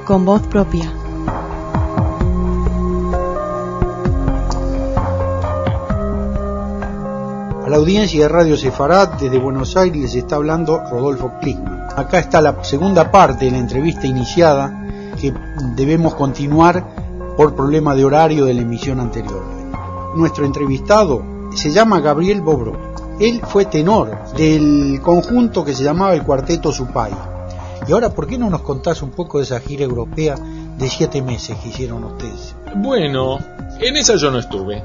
con voz propia. A la audiencia de Radio Sefarad desde Buenos Aires les está hablando Rodolfo Klickman. Acá está la segunda parte de la entrevista iniciada que debemos continuar por problema de horario de la emisión anterior. Nuestro entrevistado se llama Gabriel Bobrov. Él fue tenor del conjunto que se llamaba el Cuarteto Supay. Y ahora, ¿por qué no nos contás un poco de esa gira europea de 7 meses que hicieron ustedes? Bueno, en esa yo no estuve.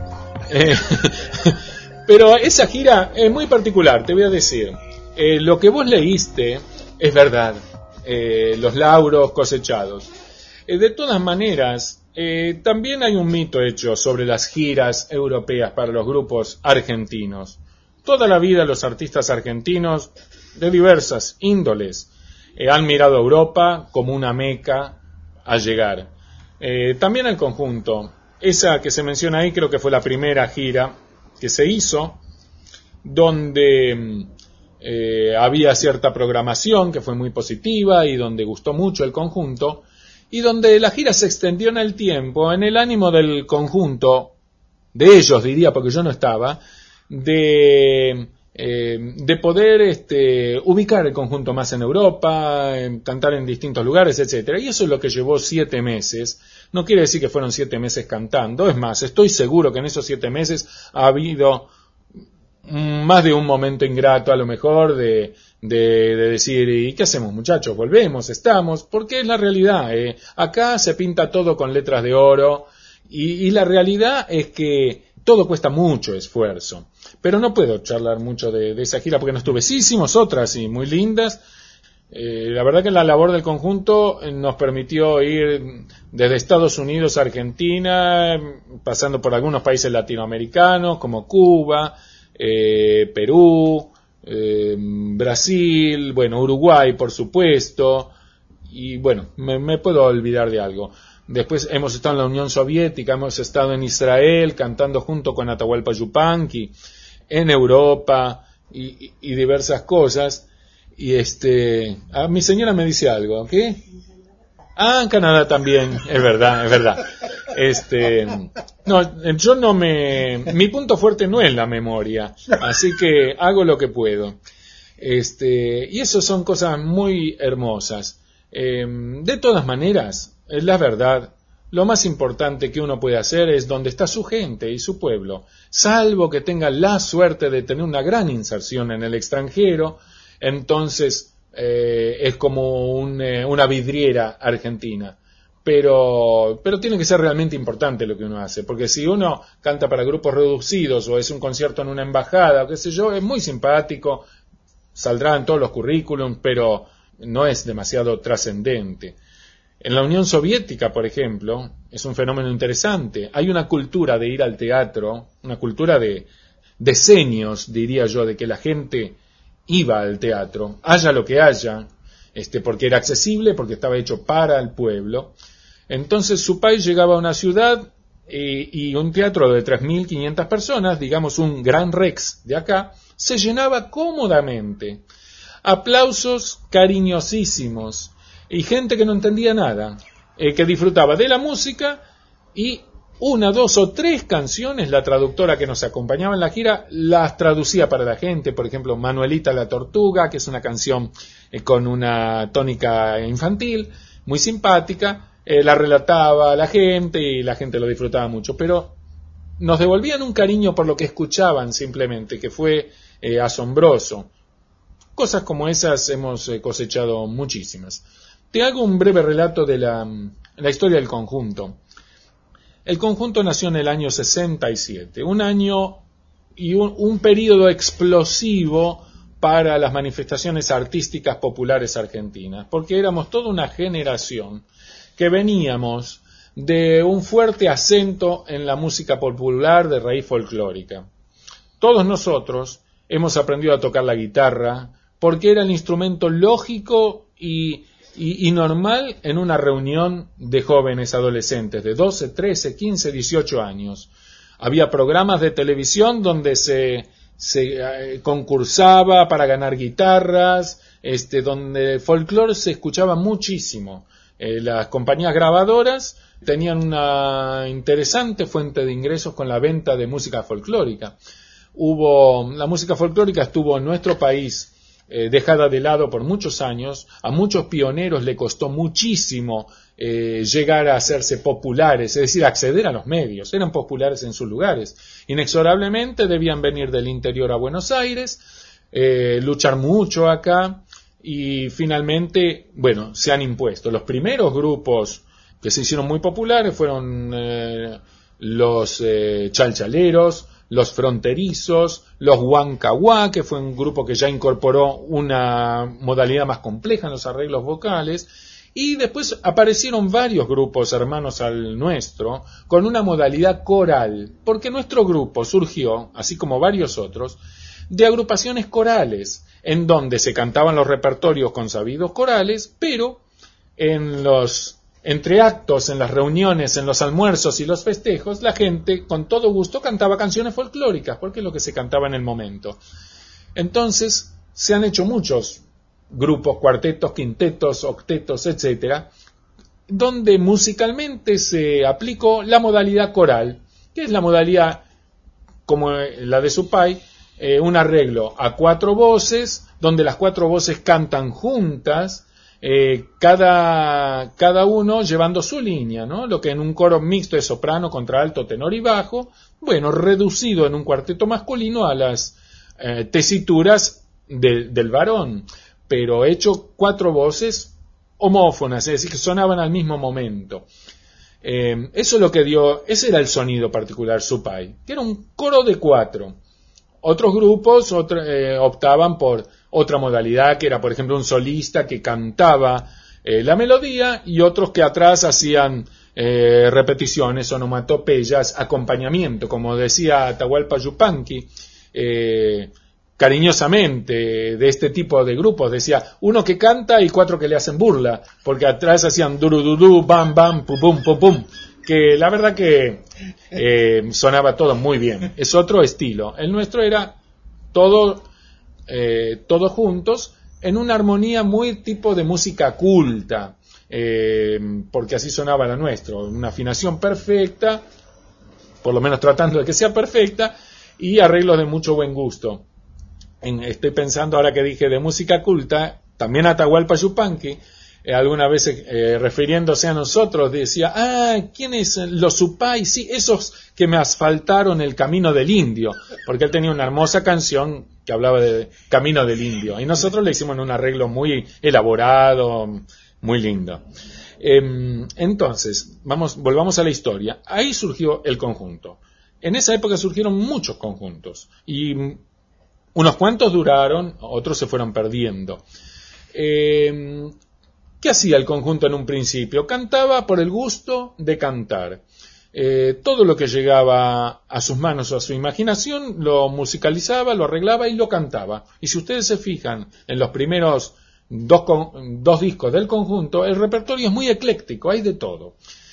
Pero esa gira es muy particular, te voy a decir. Lo que vos leíste es verdad. Los lauros cosechados. De todas maneras, también hay un mito hecho sobre las giras europeas para los grupos argentinos. Toda la vida los artistas argentinos de diversas índoles han mirado a Europa como una meca a llegar. También el conjunto, esa que se menciona ahí creo que fue la primera gira que se hizo, donde había cierta programación que fue muy positiva y donde gustó mucho el conjunto, y donde la gira se extendió en el tiempo, en el ánimo del conjunto, de ellos diría, porque yo no estaba, de poder ubicar el conjunto más en Europa, cantar en distintos lugares, etcétera. Y eso es lo que llevó 7 meses. No quiere decir que fueron 7 meses cantando. Es más, estoy seguro que en esos 7 meses ha habido más de un momento ingrato, a lo mejor, de decir, ¿y qué hacemos, muchachos? ¿Volvemos? ¿Estamos? Porque es la realidad. Acá se pinta todo con letras de oro y la realidad es que todo cuesta mucho esfuerzo. Pero no puedo charlar mucho de esa gira porque no estuve. Sí hicimos otras y muy lindas. La verdad que la labor del conjunto nos permitió ir desde Estados Unidos a Argentina, pasando por algunos países latinoamericanos como Cuba, Perú, Brasil, bueno, Uruguay por supuesto, y bueno, me puedo olvidar de algo. Después hemos estado en la Unión Soviética, hemos estado en Israel cantando junto con Atahualpa Yupanqui, en Europa y diversas cosas. Y mi señora me dice algo, ¿qué? Ah, en Canadá también, es verdad. No, yo no mi punto fuerte no es la memoria, así que hago lo que puedo. Y eso son cosas muy hermosas. De todas maneras, es la verdad, lo más importante que uno puede hacer es donde está su gente y su pueblo, salvo que tenga la suerte de tener una gran inserción en el extranjero, entonces es como una vidriera argentina, pero tiene que ser realmente importante lo que uno hace, porque si uno canta para grupos reducidos o es un concierto en una embajada o qué sé yo, es muy simpático, saldrá en todos los currículums, pero no es demasiado trascendente. En la Unión Soviética, por ejemplo, es un fenómeno interesante. Hay una cultura de ir al teatro, una cultura de decenios, diría yo, de que la gente iba al teatro, haya lo que haya, porque era accesible, porque estaba hecho para el pueblo. Entonces su país llegaba a una ciudad y un teatro de 3.500 personas, digamos un Gran Rex de acá, se llenaba cómodamente. Aplausos cariñosísimos. Y gente que no entendía nada, que disfrutaba de la música y 1, 2 o 3 canciones, la traductora que nos acompañaba en la gira las traducía para la gente. Por ejemplo, Manuelita la Tortuga, que es una canción con una tónica infantil, muy simpática, la relataba a la gente y la gente lo disfrutaba mucho, pero nos devolvían un cariño por lo que escuchaban simplemente, que fue asombroso. Cosas como esas hemos cosechado muchísimas. Te hago un breve relato de la historia del conjunto. El conjunto nació en el año 67, un año y un periodo explosivo para las manifestaciones artísticas populares argentinas, porque éramos toda una generación que veníamos de un fuerte acento en la música popular de raíz folclórica. Todos nosotros hemos aprendido a tocar la guitarra porque era el instrumento lógico y normal en una reunión de jóvenes adolescentes de 12, 13, 15, 18 años. Había programas de televisión donde se concursaba para ganar guitarras, donde el folclore se escuchaba muchísimo. Las compañías grabadoras tenían una interesante fuente de ingresos con la venta de música folclórica. La música folclórica estuvo en nuestro país dejada de lado por muchos años. A muchos pioneros le costó muchísimo llegar a hacerse populares, es decir, acceder a los medios. Eran populares en sus lugares. Inexorablemente debían venir del interior a Buenos Aires, luchar mucho acá y finalmente, bueno, se han impuesto. Los primeros grupos que se hicieron muy populares fueron los chalchaleros, los fronterizos, los huancahuá, que fue un grupo que ya incorporó una modalidad más compleja en los arreglos vocales, y después aparecieron varios grupos hermanos al nuestro con una modalidad coral, porque nuestro grupo surgió, así como varios otros, de agrupaciones corales, en donde se cantaban los repertorios consabidos corales, pero entre actos, en las reuniones, en los almuerzos y los festejos, la gente con todo gusto cantaba canciones folclóricas, porque es lo que se cantaba en el momento. Entonces, se han hecho muchos grupos, cuartetos, quintetos, octetos, etcétera, donde musicalmente se aplicó la modalidad coral, que es la modalidad como la de Supay, un arreglo a 4 voces, donde las 4 voces cantan juntas, cada uno llevando su línea, ¿no? Lo que en un coro mixto es soprano, contralto, tenor y bajo, bueno, reducido en un cuarteto masculino a las tesituras del varón, pero hecho 4 voces homófonas, es decir, que sonaban al mismo momento. Eso es lo que dio, ese era el sonido particular Supay, que era un coro de 4. Otros grupos optaban por otra modalidad, que era, por ejemplo, un solista que cantaba la melodía y otros que atrás hacían repeticiones, onomatopeyas, acompañamiento, como decía Atahualpa Yupanqui, cariñosamente de este tipo de grupos, decía, uno que canta y 4 que le hacen burla, porque atrás hacían durududú, bam, bam, pum, pum, pum, pum, que la verdad que sonaba todo muy bien. Es otro estilo. El nuestro era todos juntos en una armonía muy tipo de música culta, porque así sonaba la nuestra, una afinación perfecta, por lo menos tratando de que sea perfecta, y arreglos de mucho buen gusto. Estoy pensando ahora que dije de música culta, también Atahualpa Yupanqui, alguna vez refiriéndose a nosotros, decía, ¿quiénes los Supay? Sí, esos que me asfaltaron el camino del indio, porque él tenía una hermosa canción que hablaba de Camino del Indio, y nosotros le hicimos un arreglo muy elaborado, muy lindo. Entonces, volvamos a la historia. Ahí surgió el conjunto. En esa época surgieron muchos conjuntos, y unos cuantos duraron, otros se fueron perdiendo. ¿Qué hacía el conjunto en un principio? Cantaba por el gusto de cantar. Todo lo que llegaba a sus manos o a su imaginación lo musicalizaba, lo arreglaba y lo cantaba. Y si ustedes se fijan en los primeros dos discos del conjunto, el repertorio es muy ecléctico, hay de todo.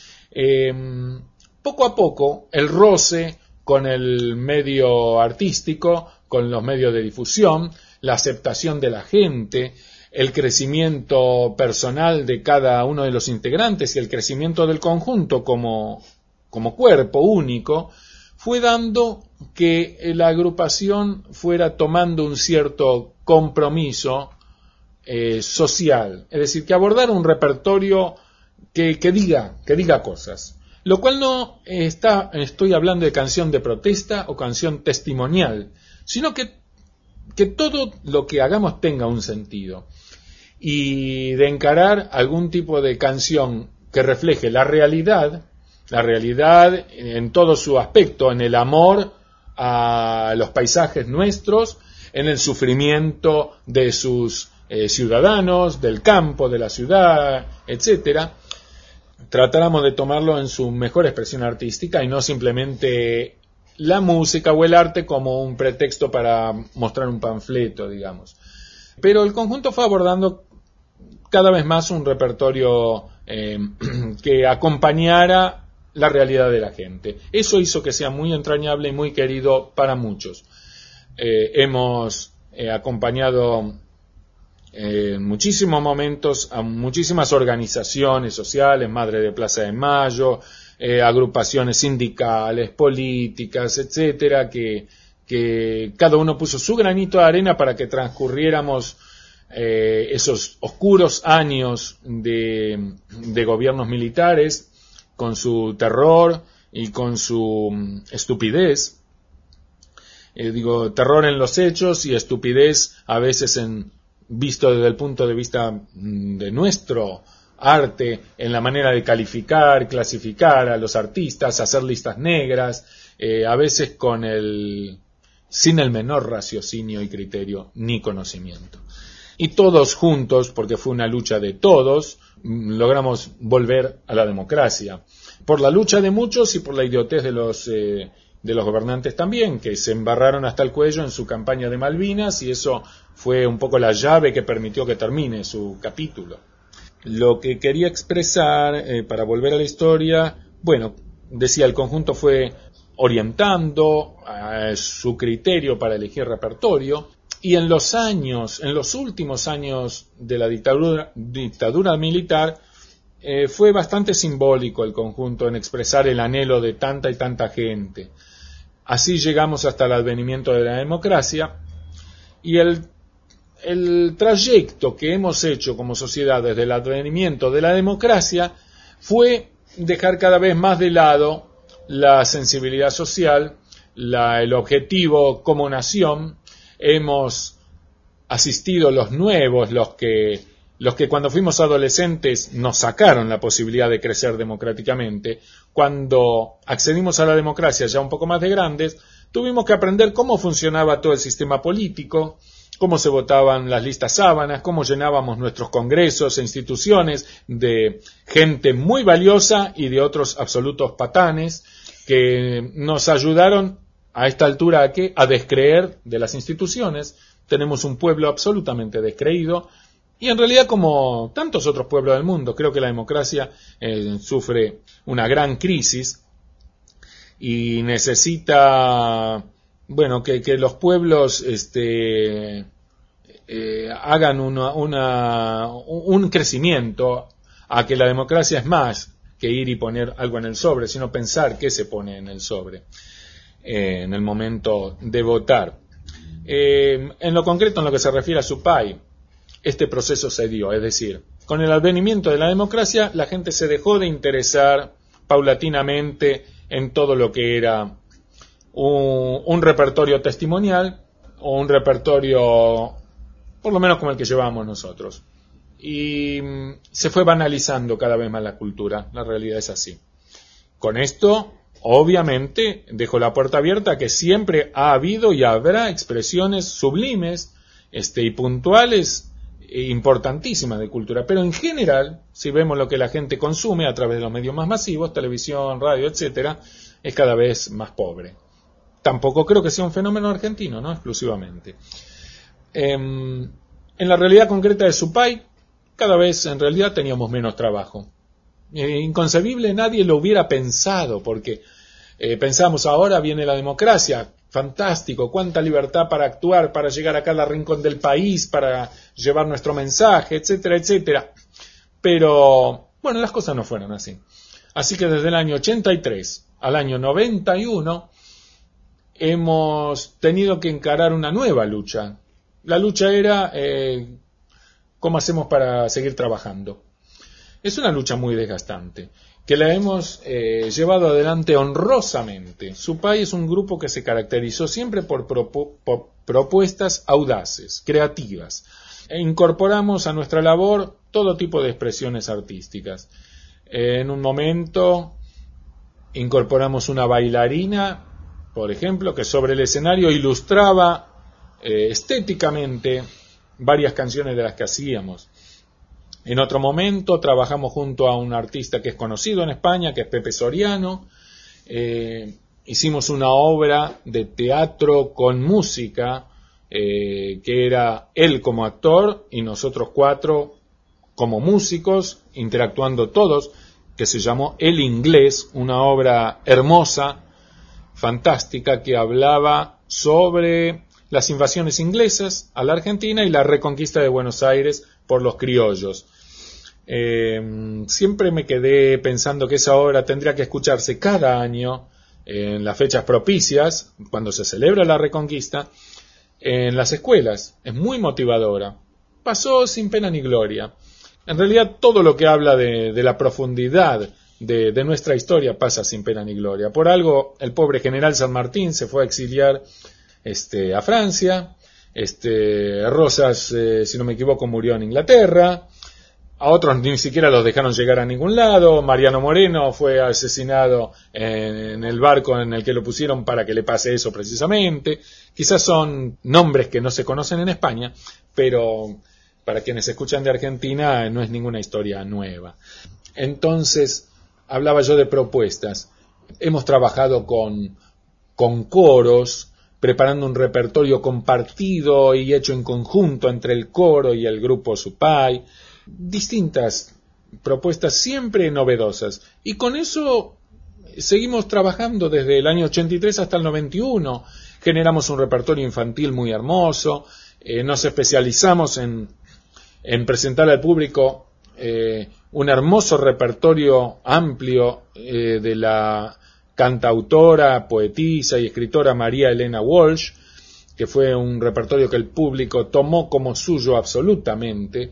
Poco a poco, el roce con el medio artístico, con los medios de difusión, la aceptación de la gente, el crecimiento personal de cada uno de los integrantes y el crecimiento del conjunto como cuerpo único, fue dando que la agrupación fuera tomando un cierto compromiso social, es decir, que abordara un repertorio que diga cosas, lo cual no estoy hablando de canción de protesta o canción testimonial, sino que todo lo que hagamos tenga un sentido, y de encarar algún tipo de canción que refleje la realidad en todo su aspecto, en el amor a los paisajes nuestros, en el sufrimiento de sus ciudadanos, del campo, de la ciudad, etcétera. Tratáramos de tomarlo en su mejor expresión artística y no simplemente la música o el arte como un pretexto para mostrar un panfleto, digamos. Pero el conjunto fue abordando cada vez más un repertorio que acompañara la realidad de la gente. Eso hizo que sea muy entrañable y muy querido para muchos. Hemos acompañado en muchísimos momentos a muchísimas organizaciones sociales, Madre de Plaza de Mayo, agrupaciones sindicales, políticas, etcétera, que cada uno puso su granito de arena para que transcurriéramos esos oscuros años de gobiernos militares, con su terror y con su estupidez. Terror en los hechos y estupidez a veces visto desde el punto de vista de nuestro arte, en la manera de calificar, clasificar a los artistas, hacer listas negras, a veces sin el menor raciocinio y criterio ni conocimiento. Y todos juntos, porque fue una lucha de todos, logramos volver a la democracia. Por la lucha de muchos y por la idiotez de los gobernantes también, que se embarraron hasta el cuello en su campaña de Malvinas, y eso fue un poco la llave que permitió que termine su capítulo. Lo que quería expresar, para volver a la historia, decía, el conjunto fue orientando su criterio para elegir repertorio, y en los últimos años de la dictadura militar, fue bastante simbólico el conjunto en expresar el anhelo de tanta y tanta gente. Así llegamos hasta el advenimiento de la democracia, y el trayecto que hemos hecho como sociedad desde el advenimiento de la democracia fue dejar cada vez más de lado la sensibilidad social, el objetivo como nación. Hemos asistido los nuevos, los que cuando fuimos adolescentes nos sacaron la posibilidad de crecer democráticamente. Cuando accedimos a la democracia ya un poco más de grandes, tuvimos que aprender cómo funcionaba todo el sistema político, cómo se votaban las listas sábanas, cómo llenábamos nuestros congresos e instituciones de gente muy valiosa y de otros absolutos patanes que nos ayudaron a esta altura a descreer de las instituciones. Tenemos un pueblo absolutamente descreído y en realidad, como tantos otros pueblos del mundo, creo que la democracia sufre una gran crisis y necesita que los pueblos hagan un crecimiento, a que la democracia es más que ir y poner algo en el sobre, sino pensar qué se pone en el sobre en el momento de votar. En lo concreto, en lo que se refiere a Supay, este proceso se dio, es decir, con el advenimiento de la democracia, la gente se dejó de interesar paulatinamente en todo lo que era un repertorio testimonial o un repertorio por lo menos como el que llevábamos nosotros, y se fue banalizando cada vez más la cultura. La realidad es así. Con esto, obviamente, dejo la puerta abierta a que siempre ha habido y habrá expresiones sublimes y puntuales importantísimas de cultura, pero en general, si vemos lo que la gente consume a través de los medios más masivos, televisión, radio, etcétera, es cada vez más pobre. Tampoco creo que sea un fenómeno argentino, no exclusivamente. En la realidad concreta de Supay, cada vez en realidad teníamos menos trabajo. Inconcebible, nadie lo hubiera pensado, porque pensamos, ahora viene la democracia, fantástico, cuánta libertad para actuar, para llegar a cada rincón del país, para llevar nuestro mensaje, etcétera, etcétera. Pero, las cosas no fueron así. Así que desde el año 83 al año 91 hemos tenido que encarar una nueva lucha. La lucha era ¿cómo hacemos para seguir trabajando? Es una lucha muy desgastante, que la hemos llevado adelante honrosamente. Supay es un grupo que se caracterizó siempre por propuestas audaces, creativas. Incorporamos a nuestra labor todo tipo de expresiones artísticas. En un momento incorporamos una bailarina, por ejemplo, que sobre el escenario ilustraba estéticamente varias canciones de las que hacíamos. En otro momento trabajamos junto a un artista que es conocido en España, que es Pepe Soriano. Hicimos una obra de teatro con música, que era él como actor y nosotros 4 como músicos, interactuando todos, que se llamó El Inglés, una obra hermosa, fantástica, que hablaba sobre las invasiones inglesas a la Argentina y la reconquista de Buenos Aires por los criollos. Siempre me quedé pensando que esa obra tendría que escucharse cada año en las fechas propicias, cuando se celebra la reconquista, en las escuelas. Es muy motivadora. Pasó sin pena ni gloria. En realidad todo lo que habla de la profundidad de nuestra historia pasa sin pena ni gloria. Por algo el pobre general San Martín se fue a exiliar a Francia. Rosas, si no me equivoco, murió en Inglaterra. A otros ni siquiera los dejaron llegar a ningún lado. Mariano Moreno fue asesinado en el barco en el que lo pusieron para que le pase eso precisamente. Quizás son nombres que no se conocen en España, pero para quienes escuchan de Argentina no es ninguna historia nueva. Entonces, hablaba yo de propuestas. Hemos trabajado con coros, preparando un repertorio compartido y hecho en conjunto entre el coro y el grupo Supay. Distintas propuestas siempre novedosas, y con eso seguimos trabajando desde el año 83 hasta el 91. Generamos un repertorio infantil muy hermoso, nos especializamos en presentar al público un hermoso repertorio amplio de la cantautora, poetisa y escritora María Elena Walsh, que fue un repertorio que el público tomó como suyo absolutamente.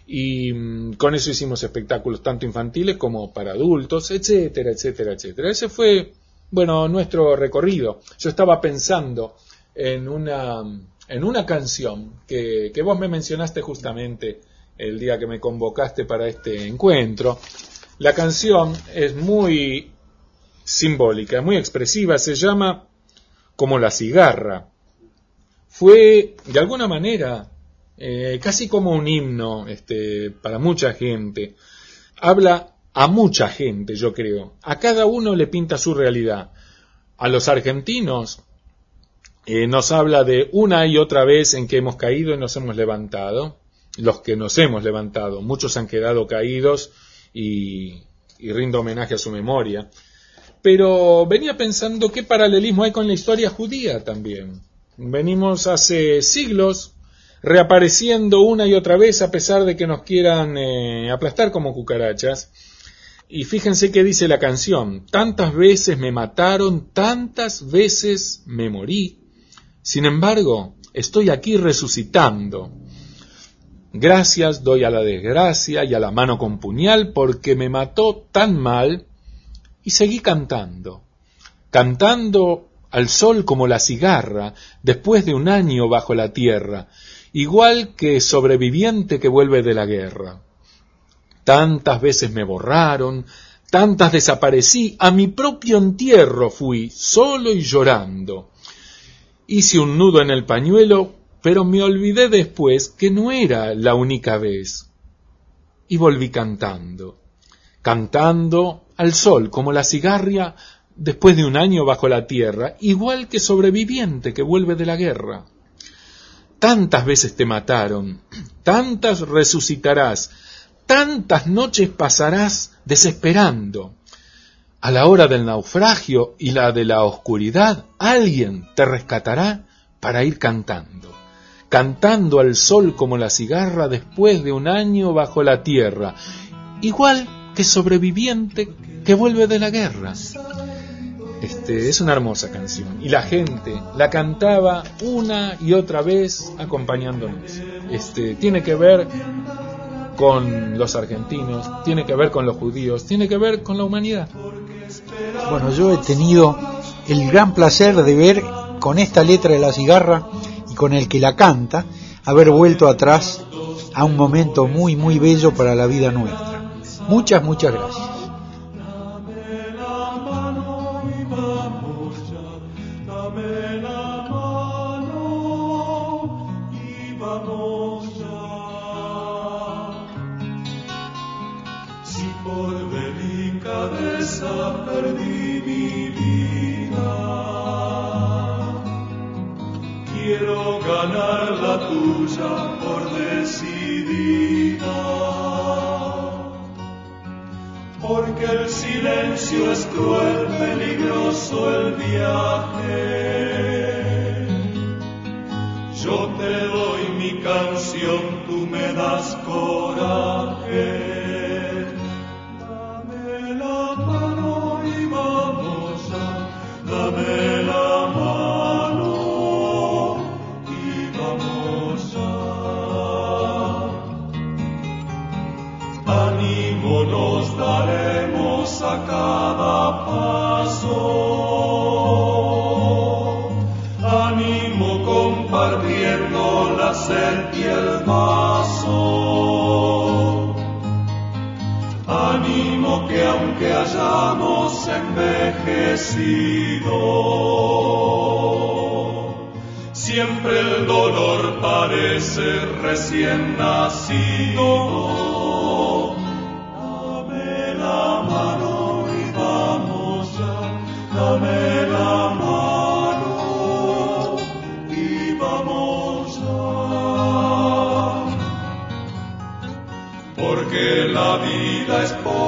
Y con eso hicimos espectáculos tanto infantiles como para adultos, etcétera, etcétera, etcétera. Ese fue, nuestro recorrido. Yo estaba pensando en una canción que vos me mencionaste justamente el día que me convocaste para este encuentro. La canción es muy simbólica, muy expresiva, se llama Como la cigarra. Fue, de alguna manera, casi como un himno para mucha gente. Habla a mucha gente, yo creo. A cada uno le pinta su realidad. A los argentinos nos habla de una y otra vez en que hemos caído y nos hemos levantado. Los que nos hemos levantado, muchos han quedado caídos y rindo homenaje a su memoria. Pero venía pensando qué paralelismo hay con la historia judía también. Venimos hace siglos reapareciendo una y otra vez a pesar de que nos quieran aplastar como cucarachas. Y fíjense qué dice la canción: tantas veces me mataron, tantas veces me morí, sin embargo estoy aquí resucitando. Gracias doy a la desgracia y a la mano con puñal porque me mató tan mal, y seguí cantando al sol como la cigarra después de un año bajo la tierra, igual que sobreviviente que vuelve de la guerra. Tantas veces me borraron, tantas desaparecí, a mi propio entierro fui, solo y llorando. Hice un nudo en el pañuelo, pero me olvidé después que no era la única vez. Y volví cantando al sol como la cigarra después de un año bajo la tierra, igual que sobreviviente que vuelve de la guerra. Tantas veces te mataron, tantas resucitarás, tantas noches pasarás desesperando. A la hora del naufragio y la de la oscuridad, alguien te rescatará para ir cantando al sol como la cigarra después de un año bajo la tierra, igual que sobreviviente que vuelve de la guerra. Es una hermosa canción y la gente la cantaba una y otra vez acompañándonos. Tiene que ver con los argentinos, tiene que ver con los judíos, tiene que ver con la humanidad. Bueno, yo he tenido el gran placer de ver con esta letra de la cigarra y con el que la canta haber vuelto atrás a un momento muy muy bello para la vida nuestra. Muchas gracias. Perdí mi vida, quiero ganar la tuya por decidida, porque el silencio es cruel, peligroso el viaje, mi canción tú me das coraje. Dame la mano y vamos ya, dame la mano y vamos ya. Ánimo nos daremos a cada paso, ánimo compartiendo la sed y el vaso, ánimo que aunque hayamos envejecido, siempre el dolor parece recién nacido. Dame la mano y vamos ya, dame la mano y vamos ya. Porque la vida es poca